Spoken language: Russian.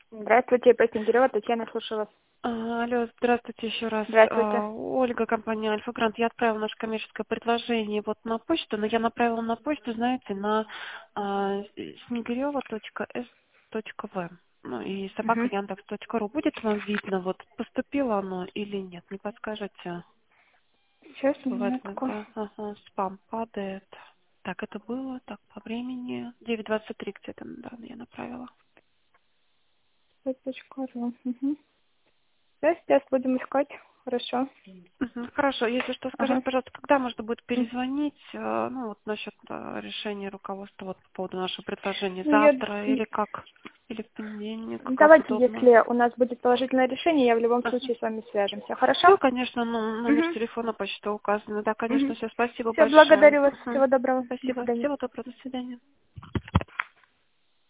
Здравствуйте, Пастинкирева, Татьяна, слушаю вас. Алло, здравствуйте еще раз. Здравствуйте. Ольга, компания Альфа Грант. Я отправила наше коммерческое предложение вот на почту, но я направила на почту, знаете, на снегирева.s.v. Ну и Угу. собака.яндекс.ру. Будет вам видно, вот поступило оно или нет? Не подскажете? Сейчас, Бывает минутку. иногда спам падает. Так, это было, так, по времени. 9:23 где-то, да, я направила. Ру. Угу. Сейчас будем искать. Хорошо. Мгм. Хорошо, если что, скажите, Ага. пожалуйста, когда можно будет перезвонить, ну, вот насчет решения руководства вот по поводу нашего предложения, Ну, завтра или как, или в понедельник, как давайте, удобно. если у нас будет положительное решение, я в любом случае с вами свяжемся. Хорошо? Все, конечно, ну, номер Угу. телефона, почта указаны. Да, конечно, Угу. все, спасибо Все, большое. благодарю вас. Мгм. Всего доброго. До Спасибо, свидания. всего доброго, до свидания.